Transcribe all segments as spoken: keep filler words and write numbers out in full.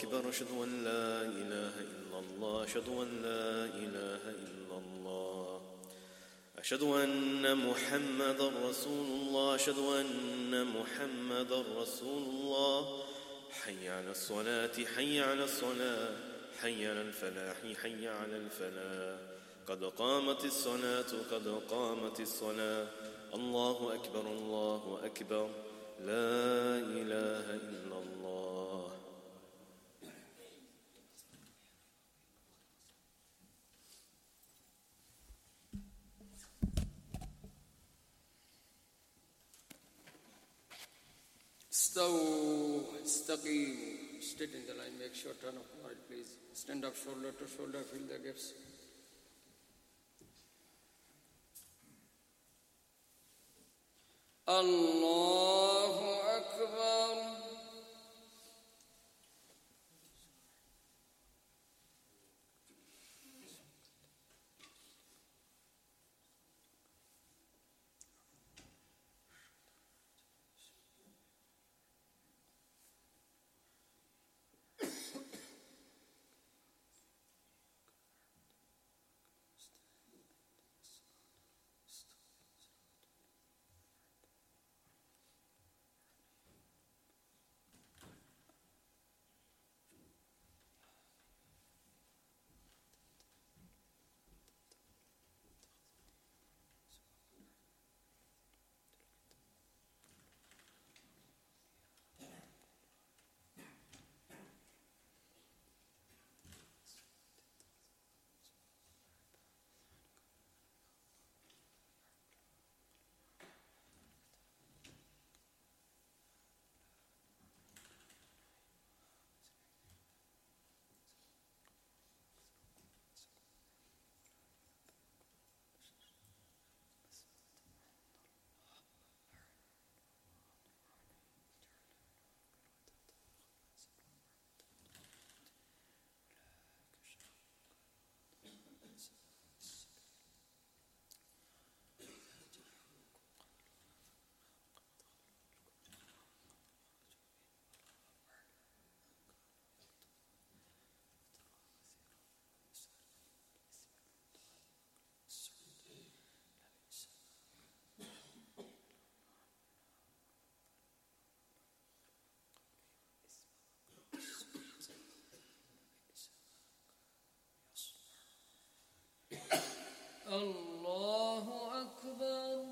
أكبر أشهد أن لا إله إلا الله أشهد أن لا إله إلا الله أشهد أن محمدا رسول الله أشهد أن محمدا رسول الله حي على الصلاة حي على الصلاة حي على الفلاح حي على الفلاح قد قامت الصلاة قد قامت الصلاة الله أكبر الله أكبر لا إله إلا الله. استووا استقيموا. Sit in the line, make sure turn up right, please. Stand up shoulder to shoulder, fill the gaps. Allahu Akbar. Allahu Akbar.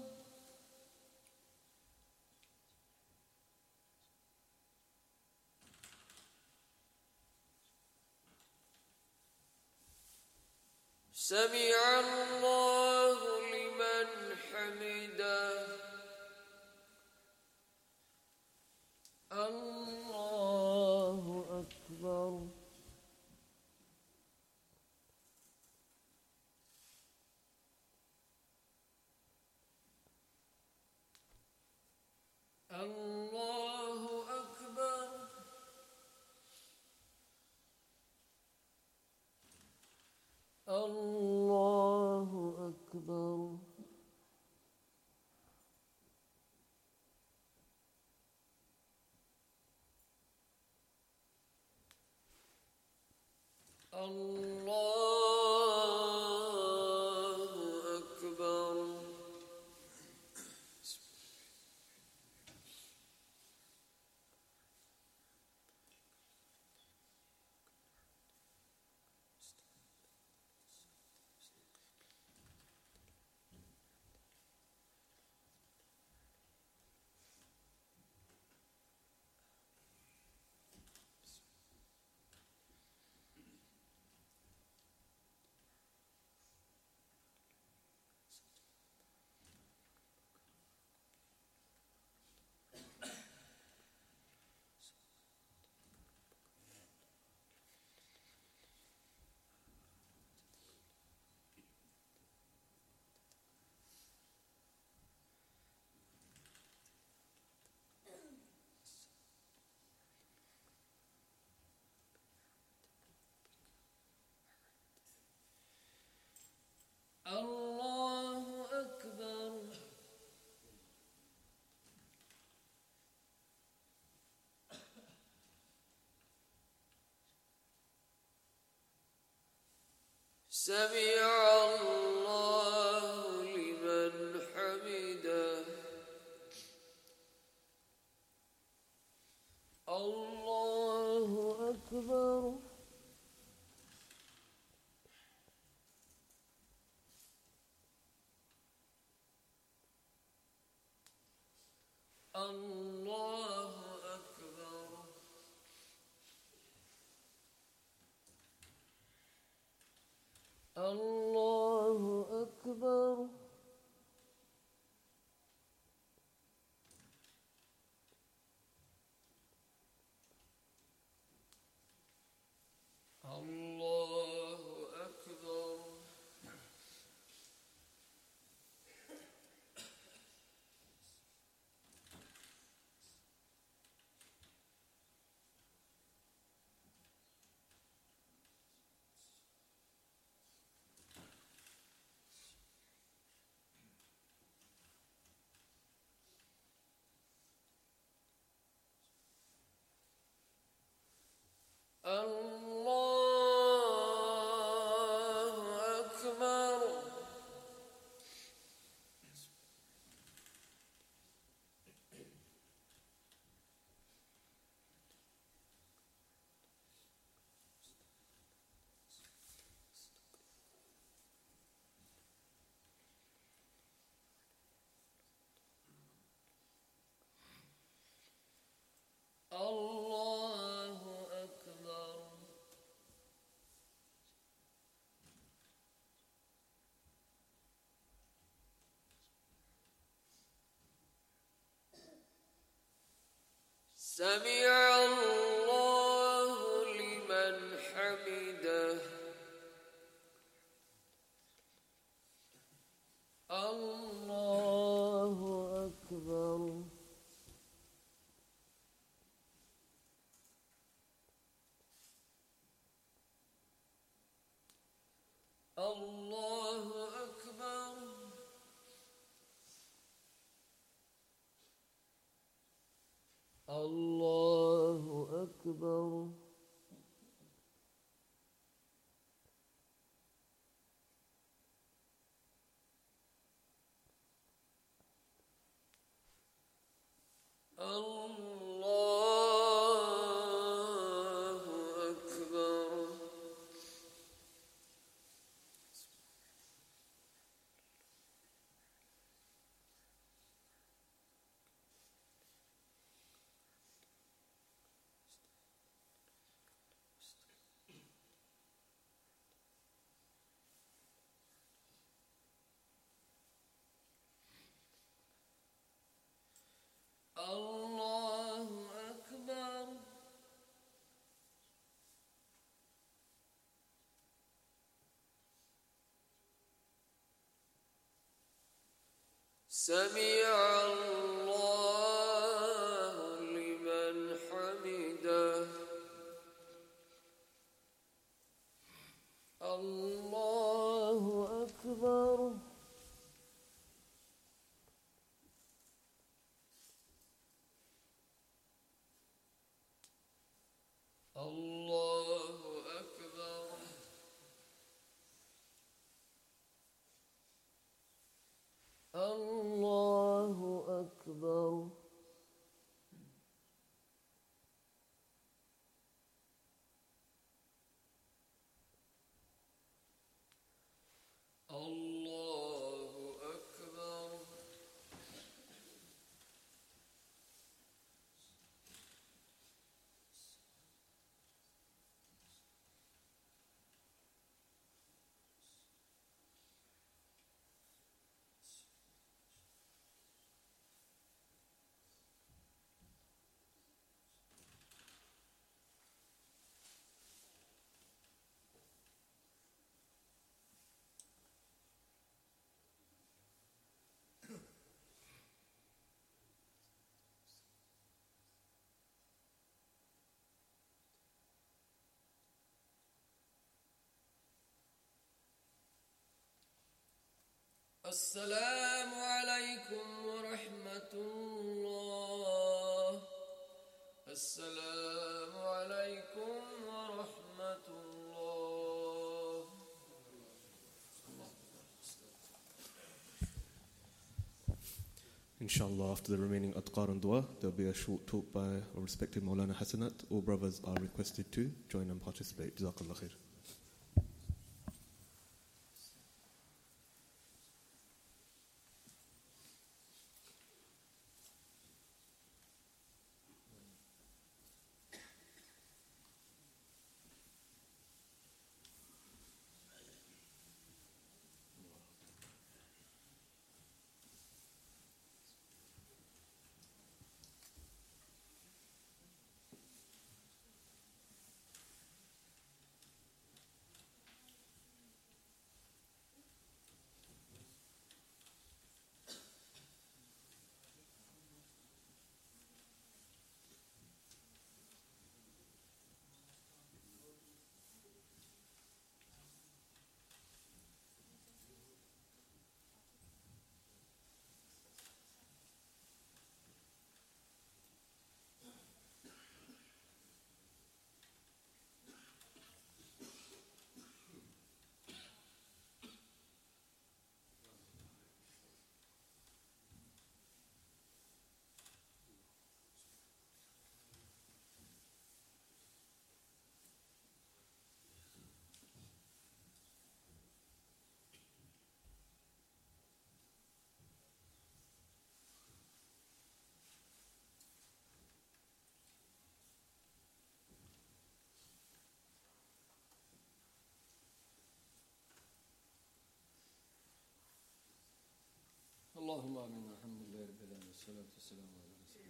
سمع الله لمن حمده. الله أكبر. الله أكبر. الله أكبر. الله أكبر. سمع الله لمن حمده الله أكبر الله أكبر الله أكبر الله أكبر الله أكبر سمع الله لمن حمده الله أكبر الله أكبر الله أكبر الله أكبر الله أكبر سمع الله لمن حمده الله أكبر الله أكبر الله أكبر الله أكبر السلام عليكم ورحمة الله السلام عليكم ورحمة الله Inshallah, after the remaining adqar and dua, there will be a short talk by our respected Maulana Hasanat. All brothers are requested to join and participate. Jazakallah khair. اللهم آمين الحمد لله رب العالمين والصلاة والسلام على رسول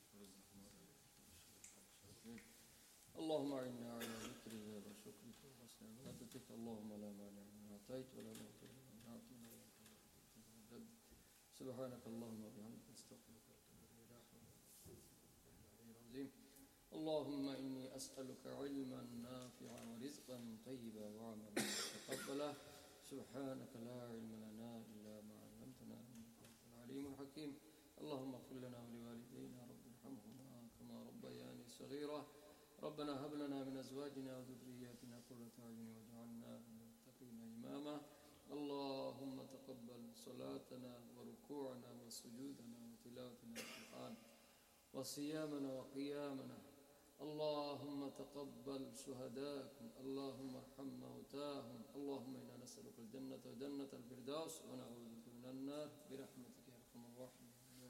الله. اللهم أعنا على ذكرك وشكرك وحسن عبادتك. اللهم لا مانع لما أعطيت ولا معطي لما منعت ولا ينفع ذا الجد. سبحانك اللهم وبحمدك أستغفرك وأتوب إليك. العظيم. اللهم إني أسألك علما نافعا ورزقا طيبا وعملا متقبلا. سبحانك لا علم لنا إلا ما علمتنا إنك أنت العليم الحكيم. اللهم اغفر لنا ولوالدينا رب ارحمهما كما ربياني صغيرا. ربنا هب لنا من أزواجنا وذرياتنا قرة أعين واجعلنا للمتقين إماما. اللهم تقبل صلاتنا وركوعنا وسجودنا وتلاوتنا القرآن وصيامنا وقيامنا. اللهم تقبل شهداءكم. اللهم ارحم موتاهم. اللهم إنا نسألك الجنة وجنة الفردوس ونعوذ بك من النار برحمتك يا أرحم الراحمين.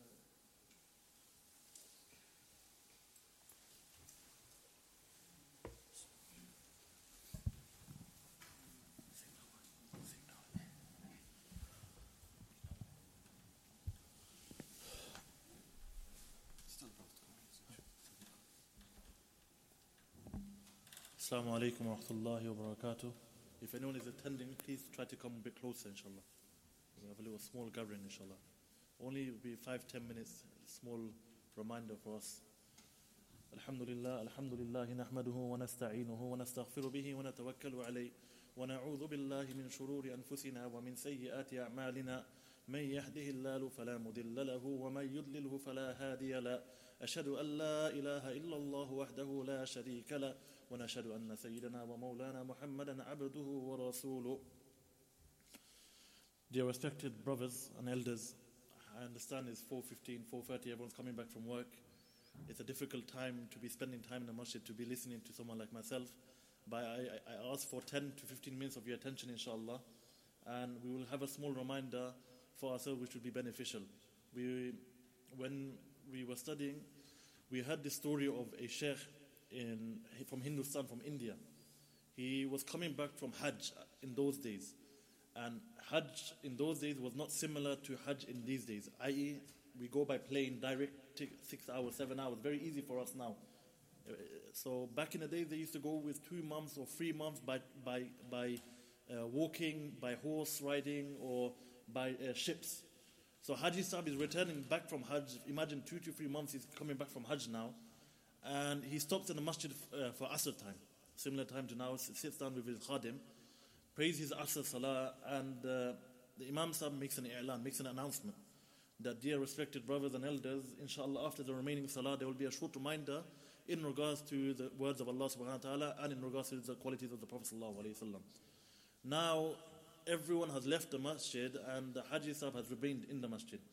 Assalamu alaikum wa rahmatullahi wa barakatuh. If anyone is attending, please try to come a bit closer, inshallah. We have a little small gathering, inshallah. Only will be five, ten minutes, small reminder for us. Alhamdulillah, alhamdulillah, nahmaduhu wa nasta'inuhu wa nastaghfiru bihi wa natawakkalu alayhi wa na'udhu billahi min shururi anfusina wa min sayyiati a'malina. من يهده الله فلا مضل له ومن يضلله فلا هادي له. أشهد أن لا إله إلا الله وحده لا شريك له ونشهد أن سيدنا ومولانا محمدا عبده ورسوله. Dear respected brothers and elders, I understand it's four fifteen, four thirty, everyone's coming back from work. It's a difficult time to be spending time in the masjid, to be listening to someone like myself. But I, I ask for ten to fifteen minutes of your attention, inshallah. And we will have a small reminder for ourselves which would be beneficial. We, when we were studying, we heard the story of a sheikh in, from Hindustan, from India. He was coming back from Hajj in those days. And Hajj in those days was not similar to Hajj in these days, that is we go by plane, direct, six hours, seven hours, very easy for us now. So back in the days, they used to go with two months or three months by, by, by uh, walking, by horse riding, or by uh, ships. So Haji Sahib is returning back from Hajj. Imagine two to three months he's coming back from Hajj now. And he stops in the masjid uh, for Asr time, similar time to now, sits down with his khadim, prays his Asr Salah, and uh, the Imam Sahib makes an i'lan, makes an announcement that, dear respected brothers and elders, inshallah after the remaining Salah there will be a short reminder in regards to the words of Allah subhanahu wa ta'ala and in regards to the qualities of the Prophet sallallahu alayhi wa sallam. Now, everyone has left the masjid and the Haji Sahib has remained in the masjid.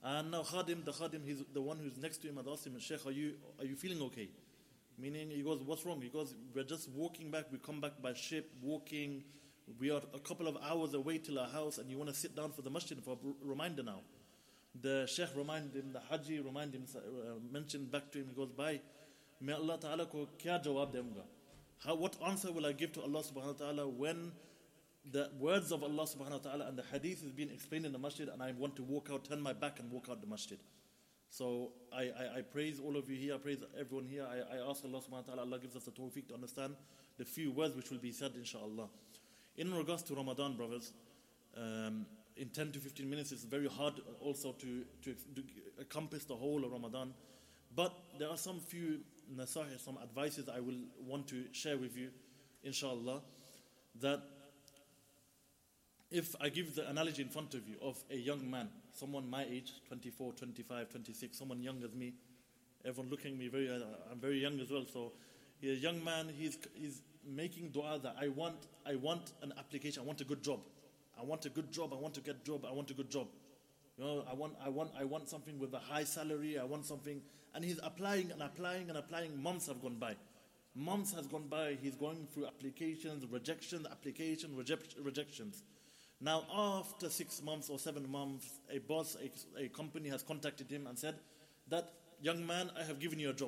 And now Khadim, the Khadim, he's the one who's next to him, had asked him, Sheikh, are you, are you feeling okay? Meaning, he goes, what's wrong? He goes, we're just walking back, we come back by ship, walking, we are a couple of hours away till our house, and you want to sit down for the masjid for a reminder now. The Sheikh reminded him, the Haji reminded him, uh, mentioned back to him, he goes, bhai, may Allah Ta'ala ko kya jawab deunga? How, what answer will I give to Allah Subhanahu wa Ta'ala when the words of Allah Subhanahu wa Ta'ala and the hadith is being explained in the masjid, and I want to walk out, turn my back and walk out the masjid? So I, I, I praise all of you here, I praise everyone here. I, I ask Allah Subhanahu wa Ta'ala, Allah gives us the tawfiq to understand the few words which will be said, inshallah. In regards to Ramadan, brothers, um, in ten to fifteen minutes, it's very hard also to, to, to encompass the whole of Ramadan. But there are some few nasahih, some advices I will want to share with you, inshallah, that if I give the analogy in front of you of a young man, someone my age, twenty-four, twenty-five, twenty-six, someone young as me, everyone looking at me, very, uh, I'm very young as well, so he's a young man, he's, he's making dua that I want, I want an application, I want a good job. I want a good job, I want to get a job, I want a good job. You know, I want, I want, I want something with a high salary, I want something, and he's applying and applying and applying, months have gone by. Months has gone by, he's going through applications, rejections, application, reject, rejections. Now, after six months or seven months, a boss, a, a company has contacted him and said, that young man, I have given you a job.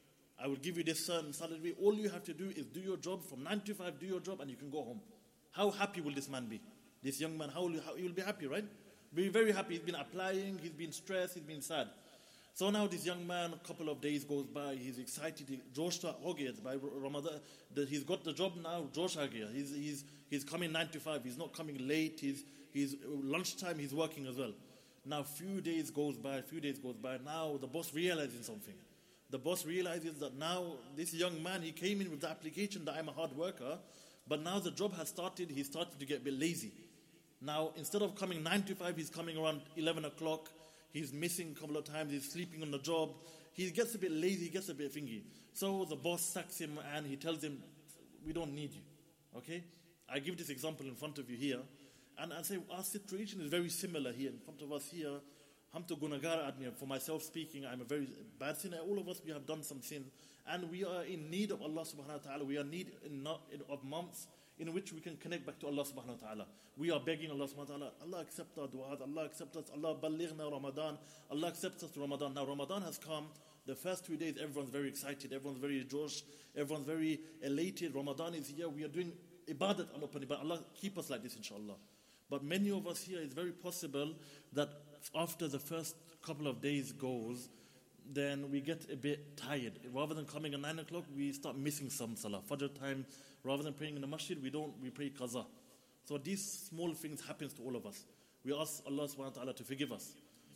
I will give you this certain salary. All you have to do is do your job from nine to five, do your job, and you can go home. How happy will this man be? This young man, how will, how, he will be happy, right? Be very happy. He's been applying, he's been stressed, he's been sad. So now this young man, a couple of days goes by, he's excited. Josh by Ramadan, he's got the job now. Josh he's he's he's coming nine to five. He's not coming late. He's he's lunchtime. He's working as well. Now few days goes by. Few days goes by. Now the boss realizes something. The boss realizes that now this young man, he came in with the application that I'm a hard worker, but now the job has started. He started to get a bit lazy. Now instead of coming nine to five, he's coming around eleven o'clock. He's missing a couple of times, he's sleeping on the job. He gets a bit lazy, he gets a bit thingy. So the boss sacks him and he tells him, we don't need you. Okay? I give this example in front of you here. And I say, our situation is very similar here. In front of us here, Hamto Gunagar Admir, for myself speaking, I'm a very bad sinner. All of us, we have done some sin. And we are in need of Allah subhanahu wa ta'ala. We are in need in, in, of months in which we can connect back to Allah subhanahu wa ta'ala. We are begging Allah subhanahu wa ta'ala, Allah accept our du'as, Allah accept us, Allah balighna Ramadan, Allah accept us Ramadan. Now Ramadan has come, the first two days everyone's very excited, everyone's very josh, everyone's very elated, Ramadan is here, we are doing ibadat, Allah, Allah keep us like this inshallah. But many of us here, it's very possible that after the first couple of days goes, then we get a bit tired. Rather than coming at nine o'clock, we start missing some salah. Fajr time, rather than praying in the masjid, we don't, we pray qaza. So these small things happens to all of us. We ask Allah subhanahu wa ta'ala to forgive us.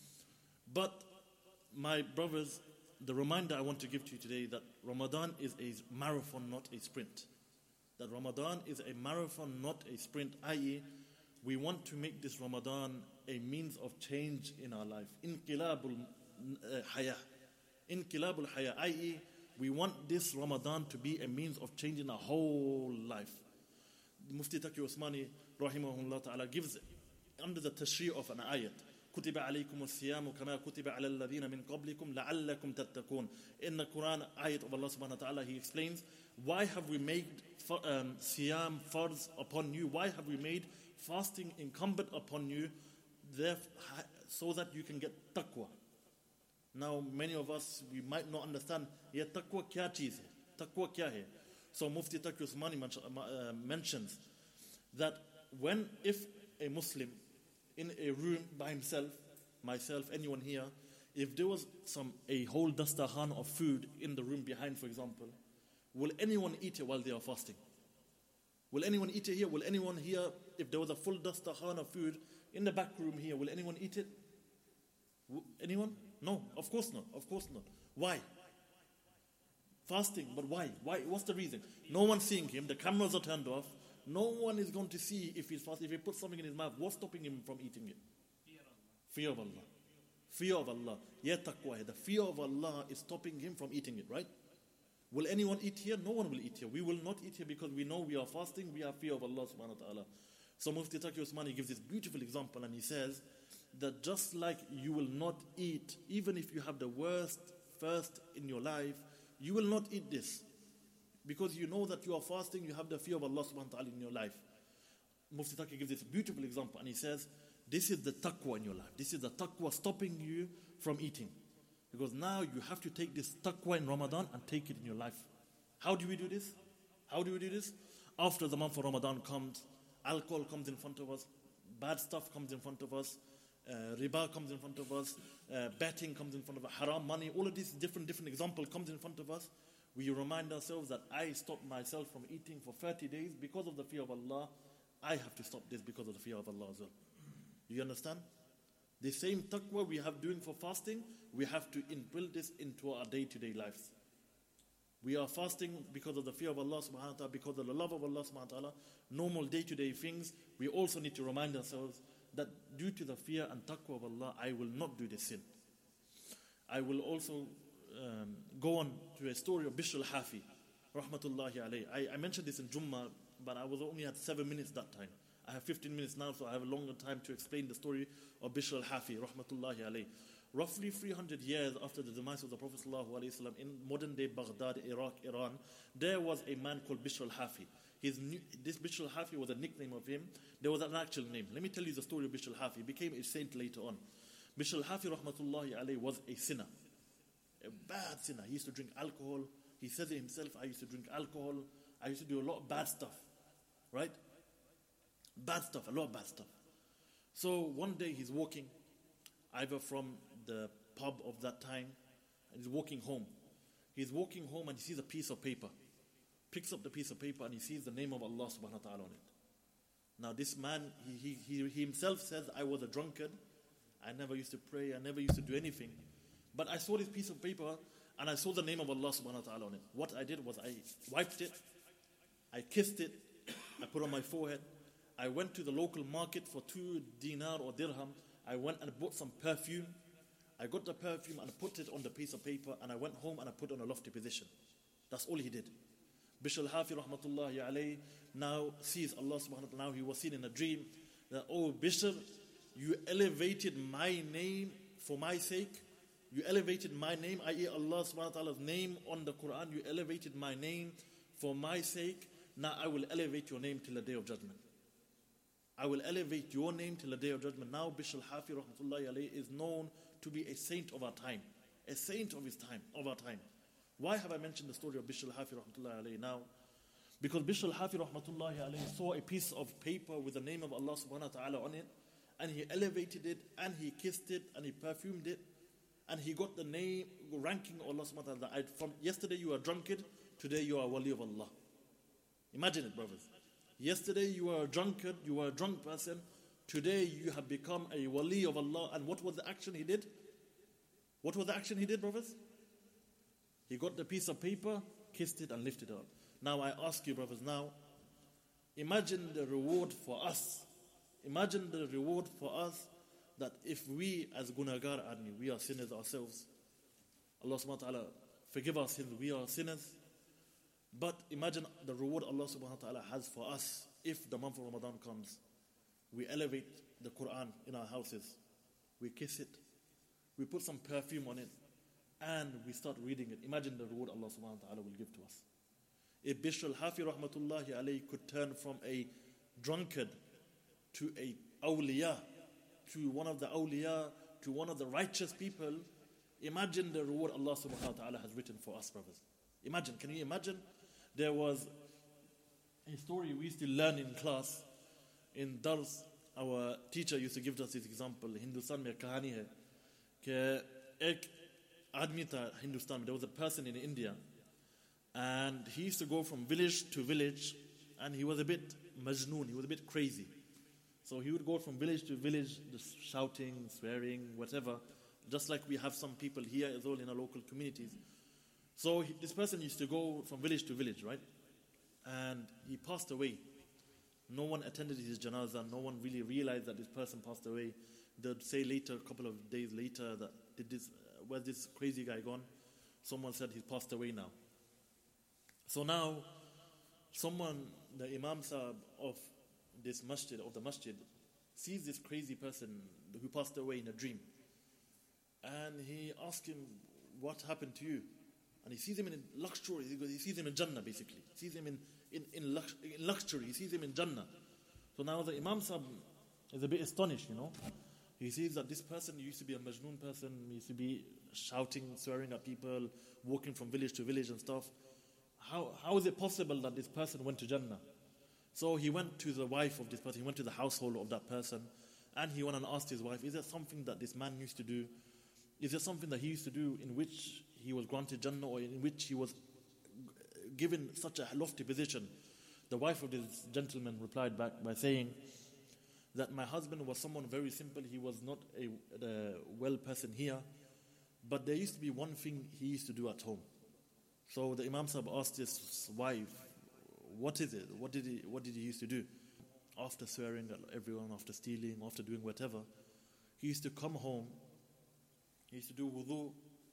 But my brothers, the reminder I want to give to you today that Ramadan is a marathon, not a sprint. That Ramadan is a marathon, not a sprint, that is, we want to make this Ramadan a means of change in our life. Inqilabul haya. Inqilabul haya, that is, we want this Ramadan to be a means of changing our whole life. Mufti Taqi Usmani, rahimahullah ta'ala, gives under the tashri' of an ayat. كُتِبَ عَلَيْكُمُ الصِّيَامُ كَمَا كُتِبَ عَلَى الَّذِينَ مِنْ قَبْلِكُمْ لَعَلَّكُمْ تَتَّقُونَ. In the Quran ayat of Allah subhanahu wa ta'ala, he explains, why have we made um, siyam farz upon you? Why have we made fasting incumbent upon you so that you can get taqwa? Now, many of us, we might not understand, yeah, taqwa kya cheez hai? Taqwa kya hai? So Mufti Taqi Usmani uh, mentions that when, if a Muslim in a room by himself, myself, anyone here, if there was some a whole dastakhan of food in the room behind, for example, will anyone eat it while they are fasting? Will anyone eat it here? Will anyone here, if there was a full dastakhan of food in the back room here, will anyone eat it? Anyone? No, of course not. Of course not. Why? Fasting, but why? Why? What's the reason? No one's seeing him. The cameras are turned off. No one is going to see if he's fasting. If he puts something in his mouth, what's stopping him from eating it? Fear of Allah. Fear of Allah. Yeah, taqwa. The fear of Allah is stopping him from eating it, right? Will anyone eat here? No one will eat here. We will not eat here because we know we are fasting. We have fear of Allah subhanahu wa ta'ala. So Mufti Taqi Usmani gives this beautiful example and he says that just like you will not eat, even if you have the worst first in your life, you will not eat this. Because you know that you are fasting, you have the fear of Allah subhanahu wa ta'ala in your life. Mufti Taqi gives this beautiful example, and he says, this is the taqwa in your life. This is the taqwa stopping you from eating. Because now you have to take this taqwa in Ramadan and take it in your life. How do we do this? How do we do this? After the month of Ramadan comes, alcohol comes in front of us, bad stuff comes in front of us, uh, riba comes in front of us, uh, betting comes in front of us, haram money, all of these different different examples comes in front of us. We remind ourselves that I stopped myself from eating for thirty days because of the fear of Allah. I have to stop this because of the fear of Allah as well. You understand? The same taqwa we have doing for fasting, we have to inbuild this into our day-to-day lives. We are fasting because of the fear of Allah subhanahu wa ta'ala, because of the love of Allah subhanahu wa ta'ala, normal day-to-day things. We also need to remind ourselves that due to the fear and taqwa of Allah, I will not do this sin. I will also um, go on to a story of Bishr al-Hafi, rahmatullahi alayhi. I, I mentioned this in Jummah, but I was only at seven minutes that time. I have fifteen minutes now, so I have a longer time to explain the story of Bishr al-Hafi, rahmatullahi alayhi. Roughly three hundred years after the demise of the Prophet ﷺ in modern-day Baghdad, Iraq, Iran, there was a man called Bishr al-Hafi. His new, this Bishr al-Hafi was a nickname of him. There was an actual name. Let me tell you the story of Bishr al-Hafi. He became a saint later on. Bishr al-Hafi, rahmatullahi alayhi, was a sinner. A bad sinner. He used to drink alcohol. He said it himself, I used to drink alcohol. I used to do a lot of bad stuff. Right? Bad stuff, a lot of bad stuff. So one day he's walking, either from the pub of that time, and he's walking home. He's walking home and he sees a piece of paper. Picks up the piece of paper and he sees the name of Allah subhanahu wa ta'ala on it. Now this man, he, he, he himself says, I was a drunkard. I never used to pray. I never used to do anything. But I saw this piece of paper and I saw the name of Allah subhanahu wa ta'ala on it. What I did was I wiped it. I kissed it. I put it on my forehead. I went to the local market for two dinar or dirham. I went and bought some perfume. I got the perfume and put it on the piece of paper, and I went home and I put it on a lofty position. That's all he did. Bishr al-Hafi rahmatullahi alayhi now sees Allah subhanahu wa ta'ala. Now he was seen in a dream that, oh Bishr, you elevated my name for my sake. You elevated my name, that is Allah subhanahu wa ta'ala's name on the Quran. You elevated my name for my sake. Now I will elevate your name till the day of judgment. I will elevate your name till the day of judgment. Now Bishr al-Hafi rahmatullahi alayhi is known to be a saint of our time. A saint of his time, of our time. Why have I mentioned the story of Bishr al-Hafi rahmatullahi alayhi now? Because Bishr al-Hafi rahmatullahi alayhi saw a piece of paper with the name of Allah subhanahu wa ta'ala on it, and he elevated it, and he kissed it, and he perfumed it, and he got the name, ranking of Allah subhanahu wa ta'ala. From yesterday you were drunkard, today you are a wali of Allah. Imagine it, brothers. Yesterday you were a drunkard, you were a drunk person. Today you have become a wali of Allah. And what was the action he did? What was the action he did, brothers? He got the piece of paper, kissed it and lifted it up. Now I ask you, brothers, now, imagine the reward for us. Imagine the reward for us that if we as gunagar adni, we are sinners ourselves. Allah subhanahu wa ta'ala forgive our sins, we are sinners. But imagine the reward Allah subhanahu wa ta'ala has for us if the month of Ramadan comes. We elevate the Quran in our houses. We kiss it. We put some perfume on it. And we start reading it. Imagine the reward Allah subhanahu wa ta'ala will give to us. If Bishr al-Hafi rahmatullahi alayhi could turn from a drunkard to a awliya, to one of the awliya, to one of the righteous people, imagine the reward Allah subhanahu wa ta'ala has written for us, brothers. Imagine, can you imagine? There was a story we used to learn in class. In Dars, our teacher used to give us this example. Hindustan mein kahani hai कि एक आदमी था हिंदुस्तान में. There was a person in India, and he used to go from village to village, and he was a bit majnoon, he was a bit crazy. So he would go from village to village, just shouting, swearing, whatever, just like we have some people here as well in our local communities. So he, this person used to go from village to village, right? And he passed away. No one attended his janazah. No one really realized that this person passed away. They'd say later, a couple of days later, that did this, uh, where's this crazy guy gone? Someone said he's passed away now. So now, someone, the Imam Sahib of this masjid, of the masjid, sees this crazy person who passed away in a dream. And he asks him, what happened to you? And he sees him in luxury. He sees him in Jannah, basically. He sees him in, in, in, lux, in luxury. He sees him in Jannah. So now the Imam Sahib is a bit astonished, you know. He sees that this person used to be a Majnoon person, he used to be shouting, swearing at people, walking from village to village and stuff. How How is it possible that this person went to Jannah? So he went to the wife of this person, he went to the household of that person, and he went and asked his wife, is there something that this man used to do? Is there something that he used to do in which he was granted Jannah, or in which he was given such a lofty position? The wife of this gentleman replied back by saying that my husband was someone very simple. He was not a, a well person here, but there used to be one thing he used to do at home. So the Imam Sahib asked his wife, what is it? What did he, what did he used to do? After swearing at everyone, after stealing, after doing whatever, he used to come home, he used to do wudu,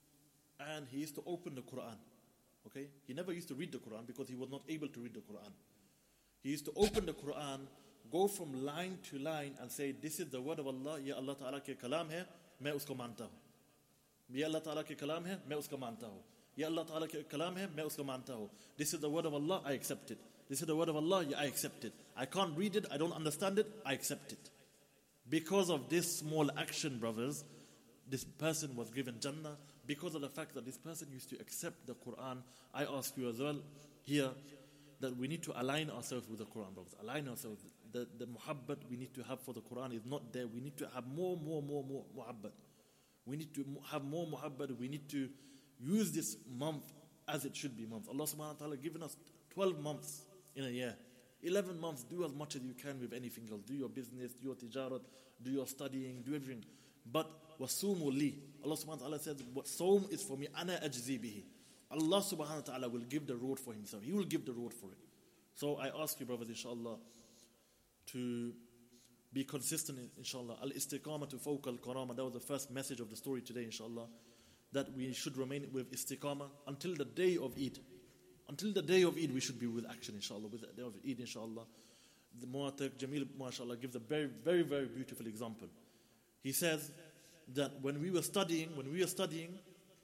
and he used to open the Quran. Okay? He never used to read the Quran because he was not able to read the Quran. He used to open the Quran, go from line to line and say, this is the word of Allah, Ya Allah Ta'ala ke kalam hai, main usko manta hu. Ya Allah Ta'ala ke kalam hai, main usko manta hu. Ya Allah Ta'ala ke kalam hai, main usko manta hu. This is the word of Allah, I accept it. This is the word of Allah, yeah, I accept it. I can't read it, I don't understand it, I accept it. Because of this small action, brothers, this person was given Jannah. Because of the fact that this person used to accept the Quran, I ask you as well here that we need to align ourselves with the Quran, brothers. Align ourselves. The, the muhabbat we need to have for the Quran is not there. We need to have more, more, more, more muhabbat. We need to have more muhabbat. We need to use this month as it should be months. Allah subhanahu wa ta'ala given us twelve months in a year. eleven months, do as much as you can with anything else. Do your business, do your tijarat, do your studying, do everything. But wasumu li. Allah subhanahu wa ta'ala says, what Sawm is for me, ana ajzi bihi. Allah subhanahu wa ta'ala will give the reward for himself. He will give the reward for it. So I ask you, brothers, inshallah, to be consistent, inshallah. Al-istiqamatu fawqa al-karama. That was the first message of the story today, inshallah. That we should remain with istiqamah until the day of Eid. Until the day of Eid, we should be with action, inshallah. With the day of Eid, inshallah. The Mu'atak Jamil, mashallah, gives a very, very, very beautiful example. He says that when we were studying, when we were studying,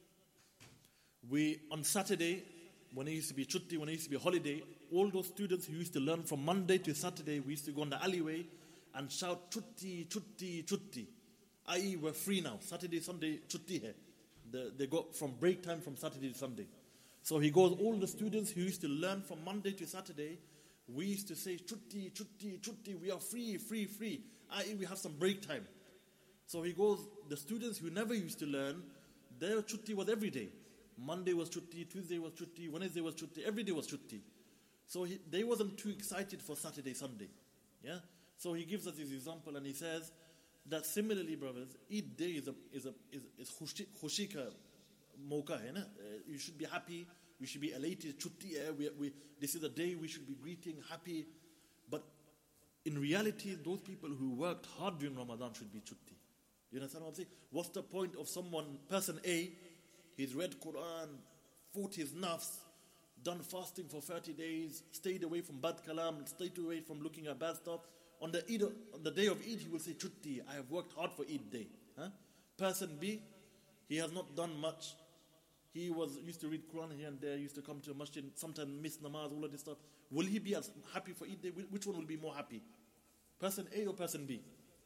we, on Saturday, when it used to be chutti, when it used to be holiday, all those students who used to learn from Monday to Saturday, we used to go in the alleyway and shout chutti, chutti, chutti. that is, we're free now. Saturday, Sunday, chutti hai. The, they got from break time from Saturday to Sunday. So he goes, all the students who used to learn from Monday to Saturday, we used to say chutti, chutti, chutti, we are free, free, free. that is, we have some break time. So he goes, the students who never used to learn, their chutti was every day. Monday was chutti, Tuesday was chutti, Wednesday was chutti, every day was chutti. So he, they wasn't too excited for Saturday, Sunday. Yeah. So he gives us this example and he says that similarly, brothers, Eid day is a is a is, is khushika moka, hai na? Uh, you should be happy, we should be elated. Chutti, eh? we, we, this is the day we should be greeting, happy. But in reality, those people who worked hard during Ramadan should be chutti. You understand what I'm saying? What's the point of someone, person A, he's read Quran, fought his nafs, done fasting for thirty days, stayed away from bad kalam, stayed away from looking at bad stuff. On the Eid, on the day of Eid, he will say, chutti, I have worked hard for Eid day. Huh? Person B, he has not done much. He was used to read Quran here and there, used to come to a masjid, sometimes miss namaz, all of this stuff. Will he be as happy for Eid day? Which one will be more happy? Person A or person B?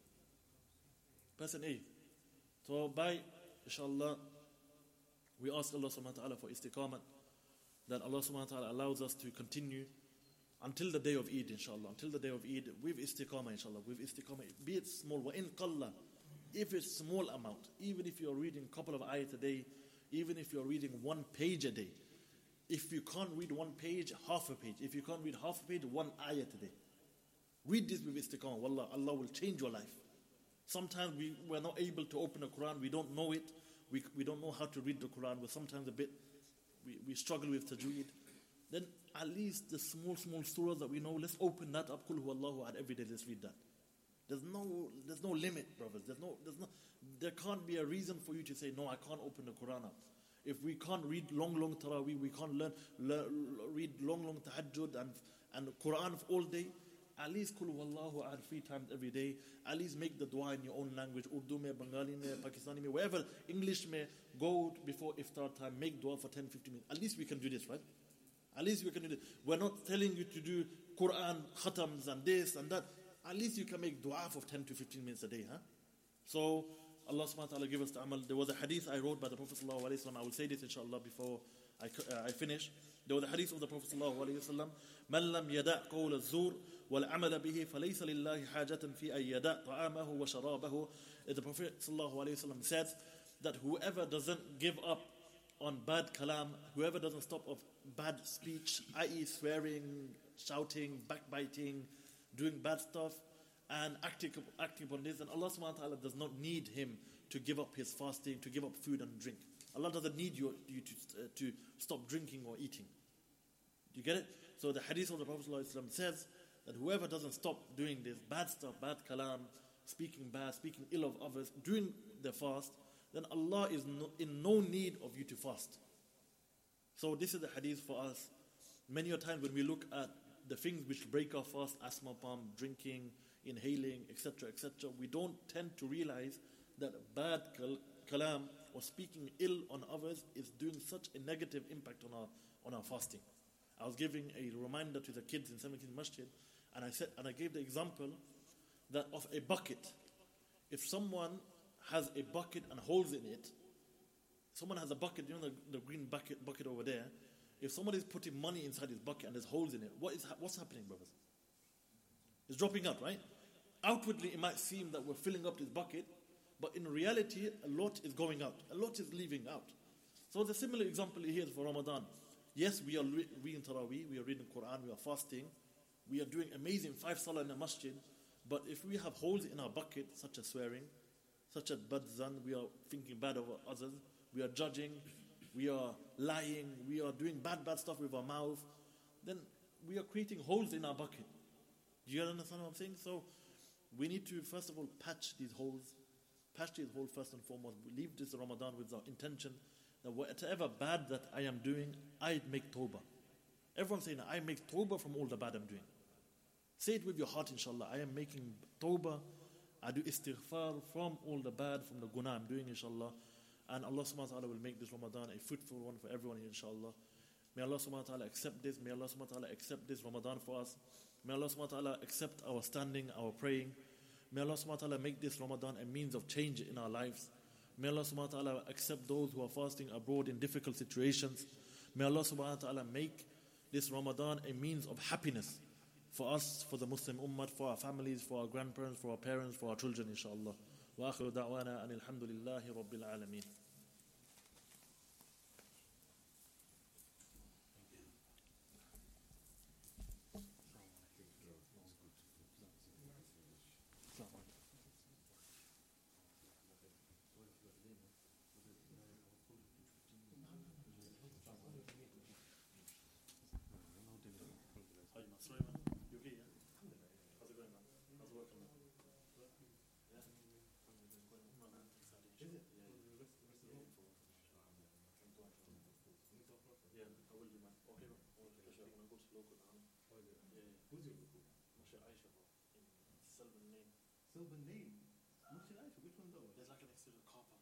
Person A. So by, inshallah, we ask Allah subhanahu wa ta'ala for istiqamah, that Allah subhanahu wa ta'ala allows us to continue until the day of Eid, inshallah, until the day of Eid, with istiqamah, inshallah, with istiqamah, be it small, wa in qalla, if it's small amount, even if you're reading a couple of ayat a day, even if you're reading one page a day, if you can't read one page, half a page, if you can't read half a page, one ayat a day, read this with istiqamah, wallah, Allah will change your life. Sometimes we, we're not able to open the Quran, we don't know it, we, we don't know how to read the Quran, we're sometimes a bit, we, we struggle with tajweed. Then at least the small, small surahs that we know, let's open that up, Qul huwallahu ahad, every day, let's read that. There's no, there's no limit, brothers. There's no, there's no, there can't be a reason for you to say, no, I can't open the Quran up. If we can't read long, long Taraweeh, we can't learn, learn read long, long Tahajjud and, and Quran all day, at least Kul Wallahu Ahad three times every day. At least make the dua in your own language, Urdu mein, Bengali mein, Pakistani mein, wherever, English mein. Go before iftar time, make dua for ten to fifteen minutes. At least we can do this, right? At least we can do this. We're not telling you to do Quran, khatams and this and that. At least you can make dua for ten to fifteen minutes a day, huh? So, Allah subhanahu wa ta'ala give us the amal. There was a hadith I wrote by the Prophet sallallahu alayhi wa sallam. I will say this inshallah before I, uh, I finish. There was a hadith of the Prophet sallallahu alayhi wa sallam. مَنْ لَمْ يَدَعْ قَوْلَ الزُّورِ وَالْعَمَلَ بِهِ فَلَيْسَ لِلَّهِ حَاجَةً فِي أَنْ يَدَعْ طَعَامَهُ وَشَرَابَهُ. The Prophet sallallahu alayhi wa sallam said that whoever doesn't give up on bad kalam, whoever doesn't stop of bad speech, that is swearing, shouting, backbiting, doing bad stuff, and acting, acting upon this, and Allah subhanahu wa ta'ala does not need him to give up his fasting, to give up food and drink. Allah doesn't need you, you to, uh, to stop drinking or eating. Do you get it? So the hadith of the Prophet ﷺ says that whoever doesn't stop doing this bad stuff, bad kalam, speaking bad, speaking ill of others, during the fast, then Allah is no, in no need of you to fast. So this is the hadith for us. Many a times when we look at the things which break our fast, asthma pump, drinking, inhaling, et cetera, et cetera, we don't tend to realize that bad kal- kalam or speaking ill on others is doing such a negative impact on our on our fasting. I was giving a reminder to the kids in seventeenth Masjid, and I said, and I gave the example that of a bucket. If someone has a bucket and holes in it, someone has a bucket, you know the, the green bucket bucket over there. If somebody is putting money inside his bucket and there's holes in it, what is what's happening, brothers? It's dropping out, right? Outwardly, it might seem that we're filling up this bucket, but in reality, a lot is going out. A lot is leaving out. So the similar example here is for Ramadan. Yes, we are re- reading Taraweeh, we are reading Quran, we are fasting, we are doing amazing five salah in the masjid, but if we have holes in our bucket, such as swearing, such as bad zan, we are thinking bad of others, we are judging, we are lying, we are doing bad, bad stuff with our mouth, then we are creating holes in our bucket. Do you understand what I'm saying? So, we need to, first of all, patch these holes. Patch these holes first and foremost. We leave this Ramadan with our intention that whatever bad that I am doing, I make tawbah. Everyone's saying, I make tawbah from all the bad I'm doing. Say it with your heart, inshallah. I am making tawbah. I do istighfar from all the bad, from the guna I'm doing, inshallah. And Allah subhanahu wa ta'ala will make this Ramadan a fruitful one for everyone, inshallah. May Allah subhanahu wa ta'ala accept this. May Allah subhanahu wa ta'ala accept this Ramadan for us. May Allah subhanahu wa ta'ala accept our standing, our praying. May Allah subhanahu wa ta'ala make this Ramadan a means of change in our lives. May Allah subhanahu wa ta'ala accept those who are fasting abroad in difficult situations. May Allah subhanahu wa ta'ala make this Ramadan a means of happiness for us, for the Muslim ummah, for our families, for our grandparents, for our parents, for our children, inshallah. Wa akhiru da'wana anil hamdulillahi rabbil alameen. Sylvan Lane. Masjid Aisha, which one's that one? There's like an extra car park.